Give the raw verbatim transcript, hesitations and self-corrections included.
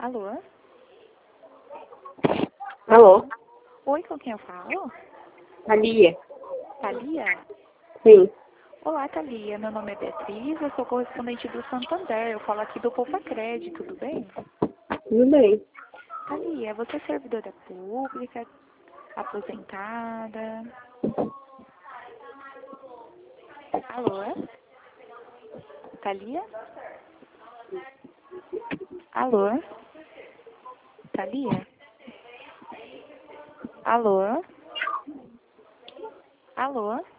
Alô? Alô? Oi, com quem eu falo? Thalia? Thalia? Sim. Olá, Thalia. Meu nome é Beatriz, eu sou correspondente do Santander. Eu falo aqui do Poupa Crédito, tudo bem? Tudo bem. Thalia, você é servidora pública, aposentada? Alô? Thalia? Alô? Thalia? Alô? Alô?